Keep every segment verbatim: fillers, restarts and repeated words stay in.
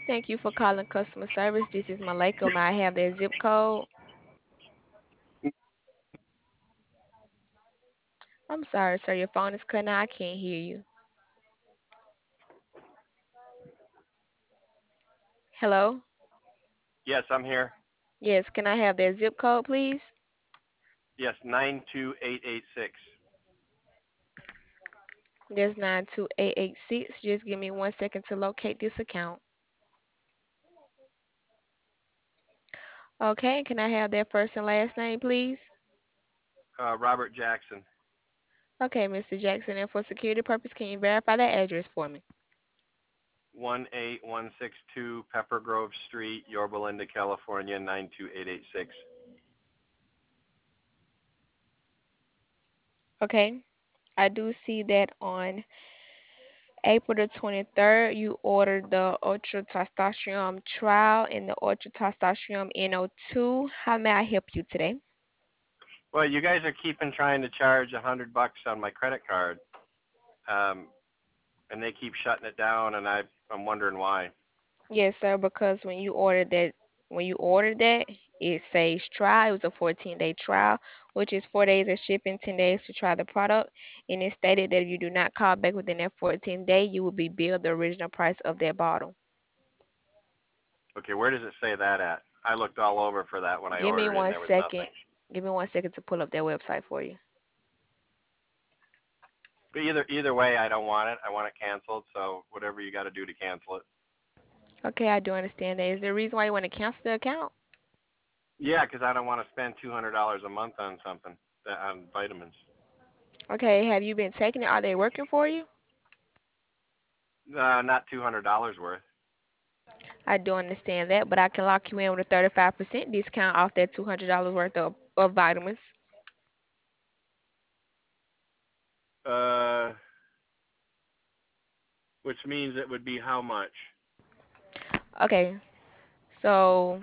Thank you for calling customer service. This is Malika. May I have their zip code? I'm sorry, sir. Your phone is cutting out. I can't hear you. Hello? Yes, I'm here. Yes, can I have their zip code, please? Yes, nine two eight eight six. There's nine two eight eight six. Just give me one second to locate this account. Okay, can I have their first and last name, please? Uh, Robert Jackson, Okay, Mister Jackson, and for security purpose, can you verify that address for me? one eight one six two Pepper Grove Street, Yorba Linda, California, nine two eight eight six. Okay, I do see that on April the twenty-third, you ordered the Ultra Testosterone Trial and the Ultra Testosterone N O two. How may I help you today? Well, you guys are keeping trying to charge a hundred bucks on my credit card, um, and they keep shutting it down, and I I'm wondering why. Yes, sir, because when you ordered that, when you ordered that, it says trial. It was a fourteen day trial, which is four days of shipping, ten days to try the product. And it stated that if you do not call back within that fourteen day, you will be billed the original price of that bottle. Okay, where does it say that at? I looked all over for that when I Give me ordered it, and one there was second. nothing. Give me one second to pull up their website for you. But either either way, I don't want it. I want it canceled. So whatever you got to do to cancel it. Okay, I do understand that. Is there a reason why you want to cancel the account? Yeah, because I don't want to spend two hundred dollars a month on something that, on vitamins. Okay, have you been taking it? Are they working for you? Uh, not two hundred dollars worth. I do understand that, but I can lock you in with a thirty-five percent discount off that two hundred dollars worth of, of vitamins. Uh, which means it would be how much? Okay, so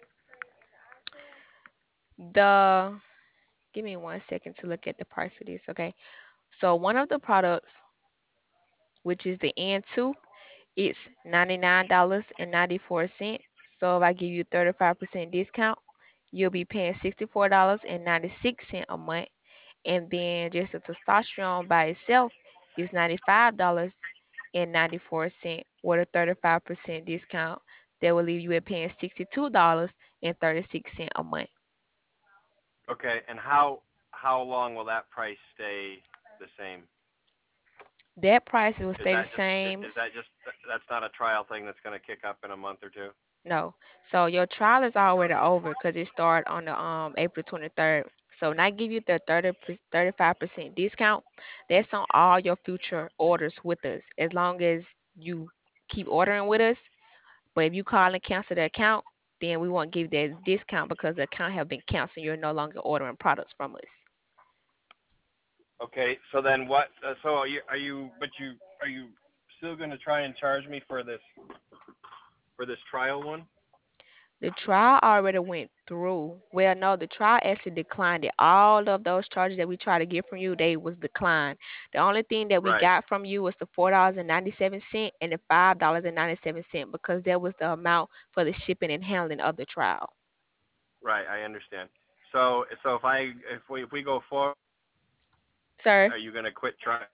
the give me one second to look at the price of this. Okay, so one of the products, which is the N two, it's ninety-nine dollars and ninety-four cents. So if I give you thirty-five percent discount, you'll be paying sixty-four dollars and ninety-six cents a month. And then just the testosterone by itself is ninety-five dollars and ninety-four cents with a thirty-five percent discount. That will leave you at paying sixty-two dollars and thirty-six cents a month. Okay, and how how long will that price stay the same? That price will Is stay the that just same. is that just that's not a trial thing that's going to kick up in a month or two? No. So your trial is already over because it started on the um April twenty-third. So when I give you the thirty, thirty-five percent discount, that's on all your future orders with us. As long as you keep ordering with us, but if you call and cancel the account, then we won't give you that discount because the account have been canceled. You're no longer ordering products from us. Okay, so then what? Uh, so are you are you but you are you still going to try and charge me for this for this trial one? The trial already went through. Well, no, the trial actually declined it. All of those charges that we tried to get from you, they was declined. The only thing that we Right, got from you was the four dollars and ninety-seven cent and the five dollars and ninety-seven cent because that was the amount for the shipping and handling of the trial. right. I understand. So so if I if we if we go forward, Sir, are you going to quit trying?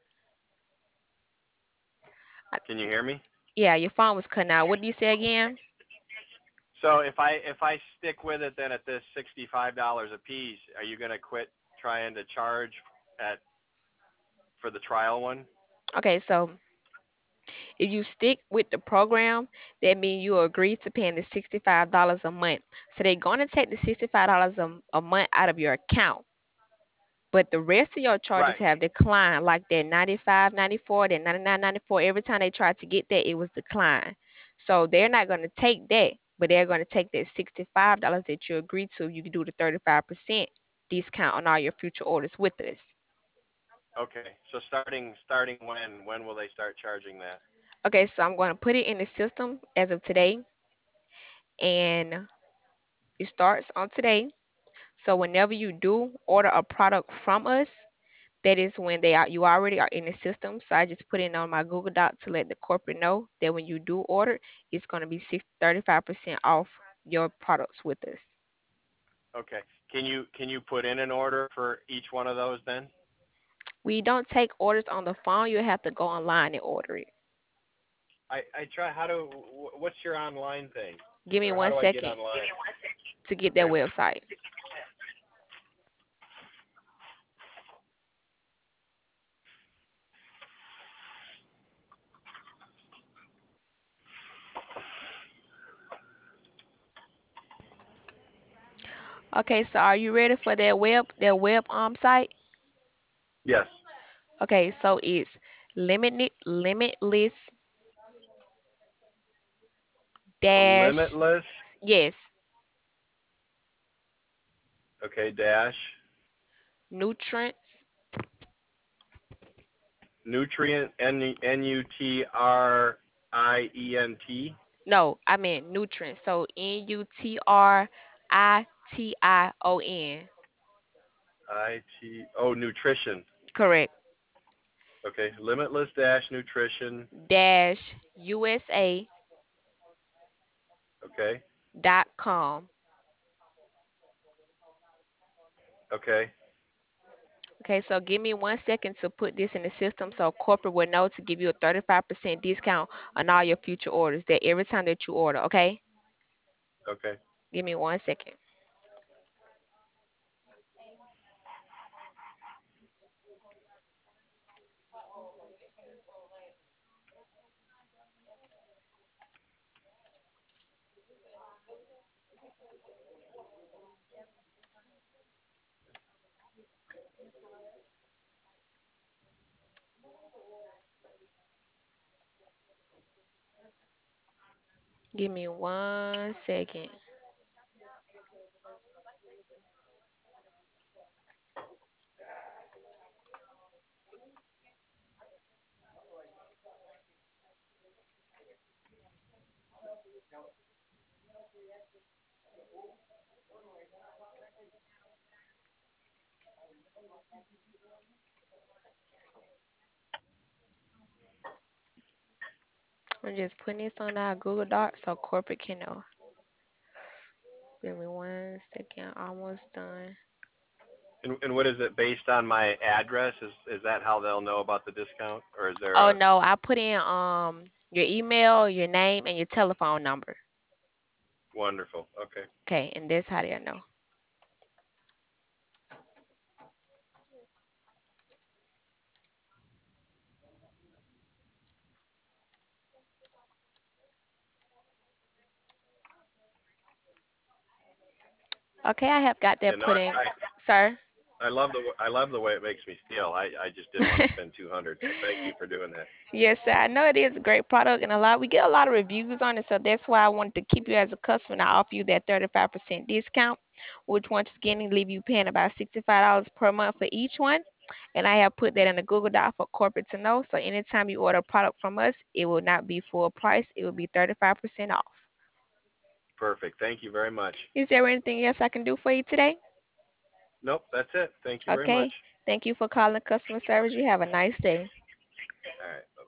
I- Can you hear me? yeah, your phone was cutting out. What did you say again? So if I if I stick with it then at this sixty-five dollars a piece, are you going to quit trying to charge at for the trial one? Okay, so if you stick with the program, that means you agree to paying the sixty-five dollars a month. So they're going to take the sixty-five dollars a, a month out of your account. But the rest of your charges Right. have declined, like that ninety-five, ninety-four, that ninety-nine, ninety-four. Every time they tried to get that, it was declined. So they're not going to take that, but they're going to take that sixty-five dollars that you agreed to. You can do the thirty-five percent discount on all your future orders with us. Okay. So starting starting when when will they start charging that? Okay, so I'm going to put it in the system as of today, and it starts on today. So whenever you do order a product from us, That is when they are you already are in the system. So I just put it on my Google Doc to let the corporate know that when you do order, it's going to be six, thirty-five percent off your products with us. Okay. Can you can you put in an order for each one of those then? We don't take orders on the phone. You have to go online and order it. I I try. How do? What's your online thing? Give me Or how one do I get second online? to get that Okay. website. Okay, so are you ready for that web that web um site? Yes. Okay, so it's limited limitless dash Limitless. yes Okay. Dash. nutrients. Nutrient. N N U T R I E N T. No, I meant nutrients. So N U T R I T I O N. I T. Oh, nutrition. Correct. Okay. Limitless dash nutrition. Dash U S A Okay. dot com. Okay. Okay, so give me one second to put this in the system so corporate will know to give you a thirty-five percent discount on all your future orders that every time that you order, okay? Okay. Give me one second. Give me one second. I'm just putting this on our Google Doc so corporate can know. Give me one second. Almost done. And, and what is it based on my address? Is is that how they'll know about the discount, or is there Oh a no, I put in um your email, your name, and your telephone number. wonderful? Okay. Okay, and that's how they'll know. Okay, I have got that And no, put in, I, sir. I love the I love the way it makes me feel. I I just didn't want to spend two hundred. So thank you for doing that. Yes, sir. I know it is a great product and a lot we get a lot of reviews on it, so that's why I wanted to keep you as a customer and I offer you that thirty-five percent discount, which once again leave you paying about sixty-five dollars per month for each one. And I have put that in the Google Doc for corporate to know. So anytime you order a product from us, it will not be full price. It will be thirty-five percent off. Perfect. Thank you very much. Is there anything else I can do for you today? Nope, that's it. Thank you very much. Okay. Thank you for calling customer service. You have a nice day. All right.